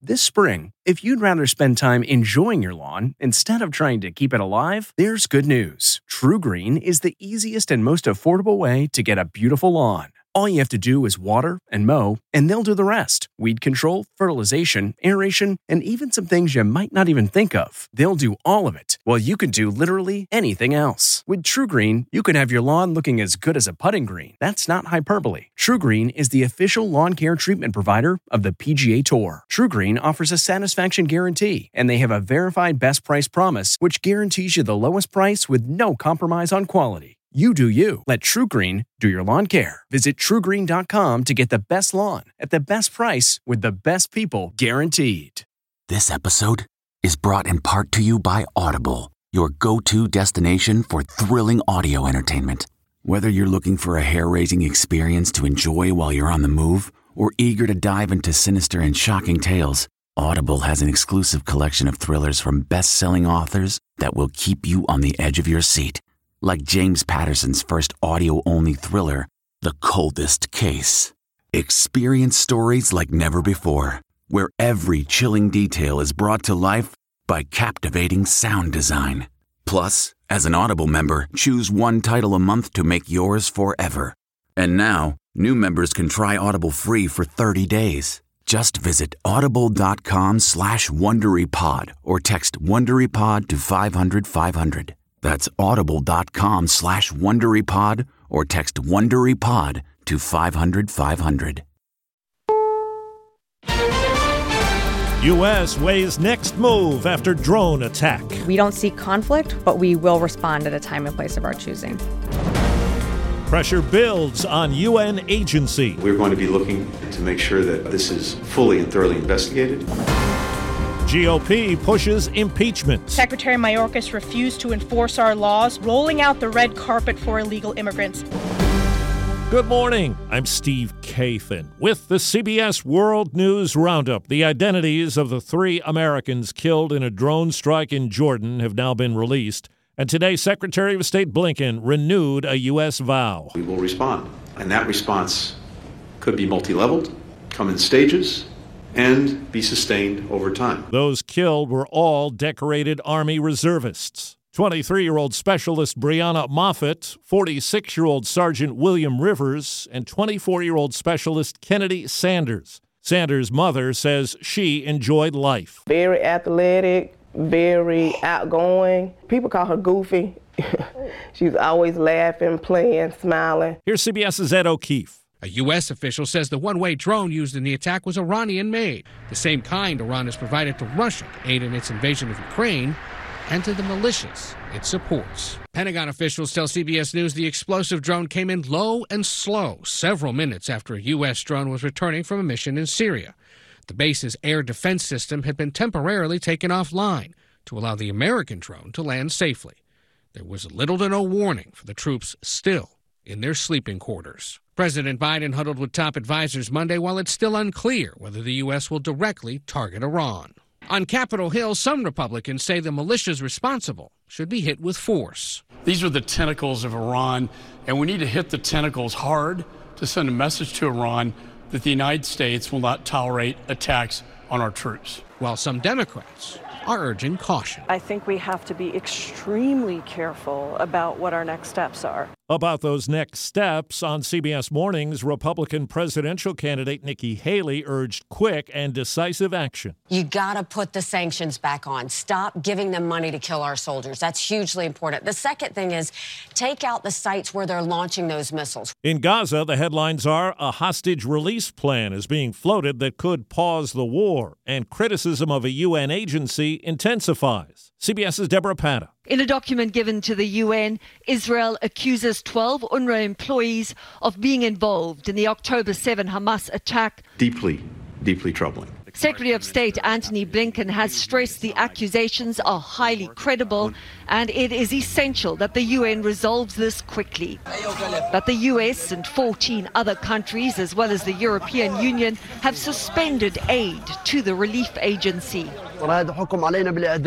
This spring, if you'd rather spend time enjoying your lawn instead of trying to keep it alive, there's good news. TruGreen is the easiest and most affordable way to get a beautiful lawn. All you have to do is water and mow, and they'll do the rest. Weed control, fertilization, aeration, and even some things you might not even think of. They'll do all of it, while you can do literally anything else. With TruGreen, you can have your lawn looking as good as a putting green. That's not hyperbole. TruGreen is the official lawn care treatment provider of the PGA Tour. TruGreen offers a satisfaction guarantee, and they have a verified best price promise, which guarantees you the lowest price with no compromise on quality. You do you. Let TruGreen do your lawn care. Visit TruGreen.com to get the best lawn at the best price with the best people guaranteed. This episode is brought in part to you by Audible, your go-to destination for thrilling audio entertainment. Whether you're looking for a hair-raising experience to enjoy while you're on the move or eager to dive into sinister and shocking tales, Audible has an exclusive collection of thrillers from best-selling authors that will keep you on the edge of your seat. Like James Patterson's first audio-only thriller, The Coldest Case. Experience stories like never before, where every chilling detail is brought to life by captivating sound design. Plus, as an Audible member, choose one title a month to make yours forever. And now, new members can try Audible free for 30 days. Just visit audible.com/WonderyPod or text WonderyPod to 500-500. That's audible.com/WonderyPod or text WonderyPod to 500-500. U.S. weighs next move after drone attack. We don't seek conflict, but we will respond at a time and place of our choosing. Pressure builds on UN agency. We're going to be looking to make sure that this is fully and thoroughly investigated. GOP pushes impeachment. Secretary Mayorkas refused to enforce our laws, rolling out the red carpet for illegal immigrants. Good morning. I'm Steve Kathan with the CBS World News Roundup. The identities of the 3 Americans killed in a drone strike in Jordan have now been released. And today, Secretary of State Blinken renewed a U.S. vow. We will respond. And that response could be multi-leveled, come in stages, and be sustained over time. Those killed were all decorated Army reservists. 23-year-old Specialist Brianna Moffett, 46-year-old Sergeant William Rivers, and 24-year-old Specialist Kennedy Sanders. Sanders' mother says she enjoyed life. Very athletic, very outgoing. People call her Goofy. She's always laughing, playing, smiling. Here's CBS's Ed O'Keefe. A U.S. official says the one-way drone used in the attack was Iranian-made, the same kind Iran has provided to Russia to aid in its invasion of Ukraine and to the militias it supports. Pentagon officials tell CBS News the explosive drone came in low and slow several minutes after a U.S. drone was returning from a mission in Syria. The base's air defense system had been temporarily taken offline to allow the American drone to land safely. There was little to no warning for the troops still in their sleeping quarters. President Biden huddled with top advisors Monday while it's still unclear whether the U.S. will directly target Iran. On Capitol Hill, some Republicans say the militias responsible should be hit with force. These are the tentacles of Iran, and we need to hit the tentacles hard to send a message to Iran that the United States will not tolerate attacks on our troops. While some Democrats are urging caution. I think we have to be extremely careful about what our next steps are. About those next steps, on CBS Mornings, Republican presidential candidate Nikki Haley urged quick and decisive action. You got to put the sanctions back on. Stop giving them money to kill our soldiers. That's hugely important. The second thing is take out the sites where they're launching those missiles. In Gaza, the headlines are a hostage release plan is being floated that could pause the war, and criticism of a UN agency intensifies. CBS's Deborah Patta. In a document given to the UN, Israel accuses 12 UNRWA employees of being involved in the October 7 Hamas attack. Deeply troubling. Secretary of State Antony Blinken has stressed the accusations are highly credible and it is essential that the UN resolves this quickly. But the US and 14 other countries, as well as the European Union, have suspended aid to the relief agency.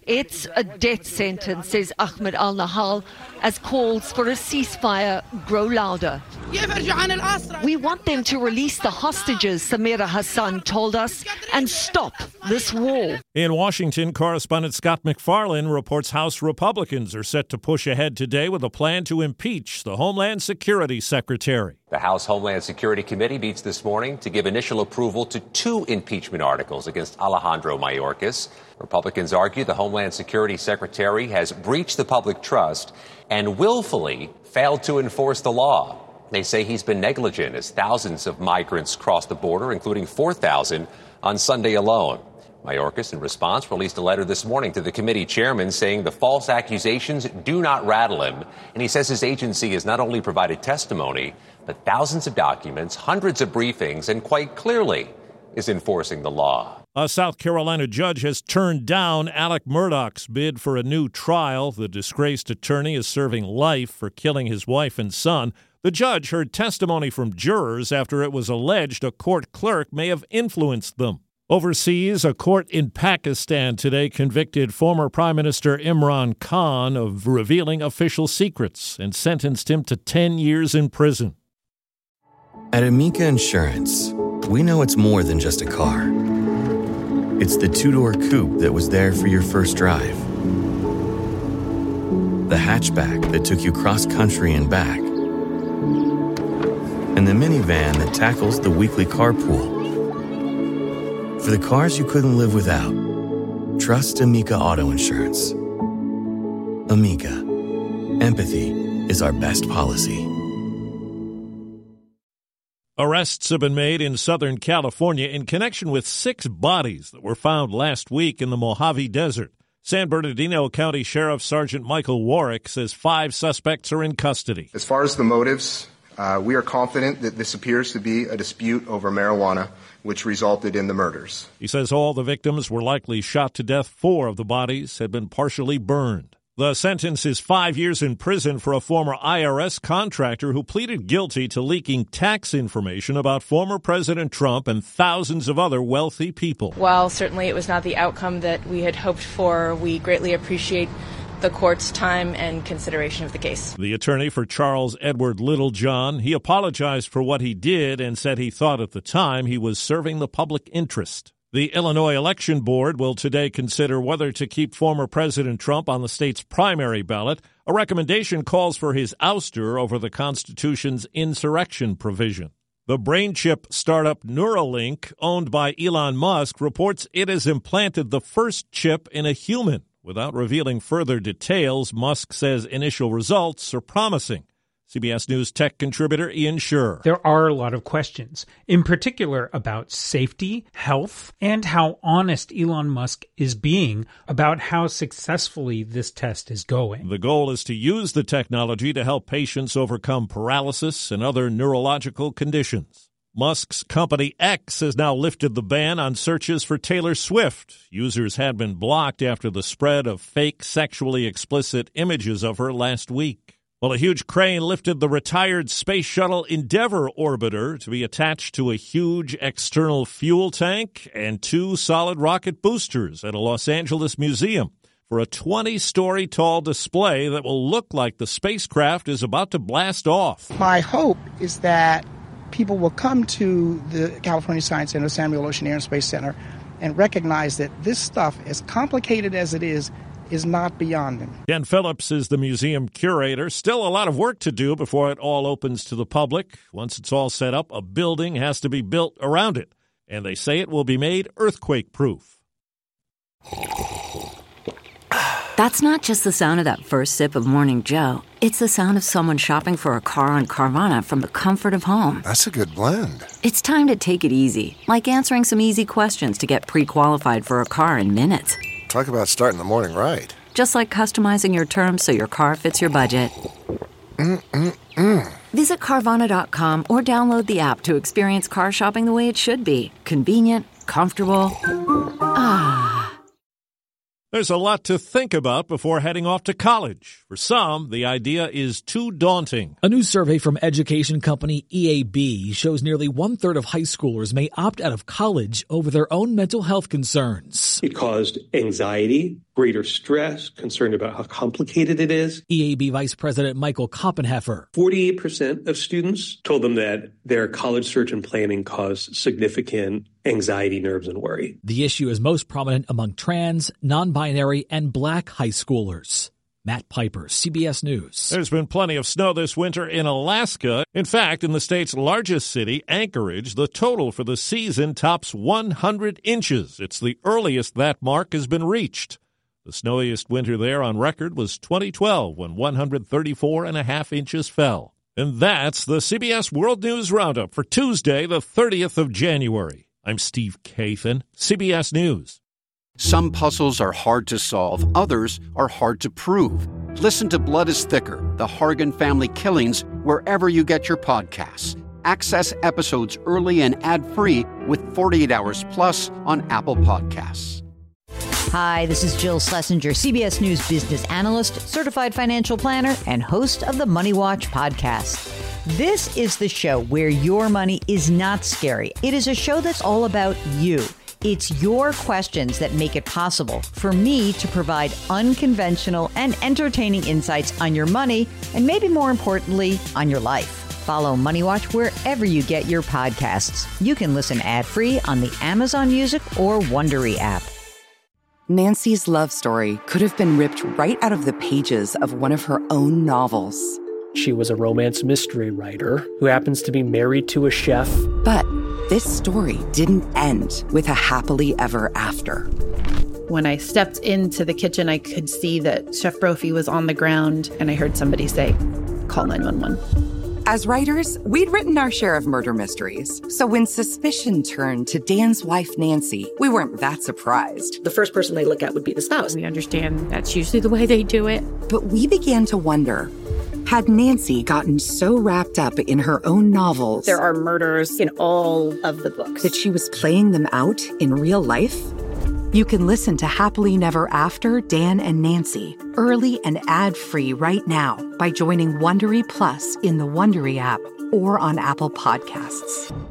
It's a death sentence, says Ahmed Al-Nahal, as calls for a ceasefire grow louder. We want them to release the hostages, Samira Hassan told us, and stop this war. In Washington, correspondent Scott McFarlane reports House Republicans are set to push ahead today with a plan to impeach the Homeland Security Secretary. The House Homeland Security Committee meets this morning to give initial approval to 2 impeachment articles against Alejandro Mayorkas. Republicans argue the Homeland Security Secretary has breached the public trust and willfully failed to enforce the law. They say he's been negligent as thousands of migrants crossed the border, including 4,000 on Sunday alone. Mayorkas, in response, released a letter this morning to the committee chairman saying the false accusations do not rattle him. And he says his agency has not only provided testimony, but thousands of documents, hundreds of briefings, and quite clearly is enforcing the law. A South Carolina judge has turned down Alec Murdaugh's bid for a new trial. The disgraced attorney is serving life for killing his wife and son. The judge heard testimony from jurors after it was alleged a court clerk may have influenced them. Overseas, a court in Pakistan today convicted former Prime Minister Imran Khan of revealing official secrets and sentenced him to 10 years in prison. At Amica Insurance, we know it's more than just a car. It's the 2-door coupe that was there for your first drive. The hatchback that took you cross-country and back. And the minivan that tackles the weekly carpool. For the cars you couldn't live without, trust Amica Auto Insurance. Amica. Empathy is our best policy. Arrests have been made in Southern California in connection with 6 bodies that were found last week in the Mojave Desert. San Bernardino County Sheriff Sergeant Michael Warwick says 5 suspects are in custody. As far as the motives, we are confident that this appears to be a dispute over marijuana, which resulted in the murders. He says all the victims were likely shot to death. 4 of the bodies had been partially burned. The sentence is 5 years in prison for a former IRS contractor who pleaded guilty to leaking tax information about former President Trump and thousands of other wealthy people. While certainly it was not the outcome that we had hoped for, we greatly appreciate the court's time and consideration of the case. The attorney for Charles Edward Littlejohn, he apologized for what he did and said he thought at the time he was serving the public interest. The Illinois Election Board will today consider whether to keep former President Trump on the state's primary ballot. A recommendation calls for his ouster over the Constitution's insurrection provision. The brain chip startup Neuralink, owned by Elon Musk, reports it has implanted the first chip in a human. Without revealing further details, Musk says initial results are promising. CBS News tech contributor Ian Sherr. There are a lot of questions, in particular about safety, health, and how honest Elon Musk is being about how successfully this test is going. The goal is to use the technology to help patients overcome paralysis and other neurological conditions. Musk's company X has now lifted the ban on searches for Taylor Swift. Users had been blocked after the spread of fake sexually explicit images of her last week. Well, a huge crane lifted the retired Space Shuttle Endeavour orbiter to be attached to a huge external fuel tank and 2 solid rocket boosters at a Los Angeles museum for a 20-story tall display that will look like the spacecraft is about to blast off. My hope is that people will come to the California Science Center, Samuel Oshin Air and Space Center, and recognize that this stuff, as complicated as it is not beyond them. Ken Phillips is the museum curator. Still a lot of work to do before it all opens to the public. Once it's all set up, a building has to be built around it, and they say it will be made earthquake-proof. That's not just the sound of that first sip of Morning Joe. It's the sound of someone shopping for a car on Carvana from the comfort of home. That's a good blend. It's time to take it easy, like answering some easy questions to get pre-qualified for a car in minutes. Talk about starting the morning right. Just like customizing your terms so your car fits your budget. Visit Carvana.com or download the app to experience car shopping the way it should be. Convenient, comfortable. There's a lot to think about before heading off to college. For some, the idea is too daunting. A new survey from education company EAB shows nearly 1/3 of high schoolers may opt out of college over their own mental health concerns. It caused anxiety, greater stress, concerned about how complicated it is. EAB Vice President Michael Koppenheffer. 48% of students told them that their college search and planning caused significant anxiety, nerves, and worry. The issue is most prominent among trans, non-binary, and Black high schoolers. Matt Piper, CBS News. There's been plenty of snow this winter in Alaska. In fact, in the state's largest city, Anchorage, the total for the season tops 100 inches. It's the earliest that mark has been reached. The snowiest winter there on record was 2012, when 134.5 inches fell. And that's the CBS World News Roundup for Tuesday, the 30th of January. I'm Steve Kathan, CBS News. Some puzzles are hard to solve, others are hard to prove. Listen to Blood is Thicker, The Hargan Family Killings, wherever you get your podcasts. Access episodes early and ad-free with 48 Hours Plus on Apple Podcasts. Hi, this is Jill Schlesinger, CBS News business analyst, certified financial planner, and host of the Money Watch podcast. This is the show where your money is not scary. It is a show that's all about you. It's your questions that make it possible for me to provide unconventional and entertaining insights on your money, and maybe more importantly, on your life. Follow Money Watch wherever you get your podcasts. You can listen ad-free on the Amazon Music or Wondery app. Nancy's love story could have been ripped right out of the pages of one of her own novels. She was a romance mystery writer who happens to be married to a chef. But this story didn't end with a happily ever after. When I stepped into the kitchen, I could see that Chef Brophy was on the ground, and I heard somebody say, "Call 911." As writers, we'd written our share of murder mysteries. So when suspicion turned to Dan's wife, Nancy, we weren't that surprised. The first person they look at would be the spouse. We understand that's usually the way they do it. But we began to wonder, had Nancy gotten so wrapped up in her own novels... There are murders in all of the books. ...that she was playing them out in real life? You can listen to Happily Never After, Dan and Nancy, early and ad-free right now by joining Wondery Plus in the Wondery app or on Apple Podcasts.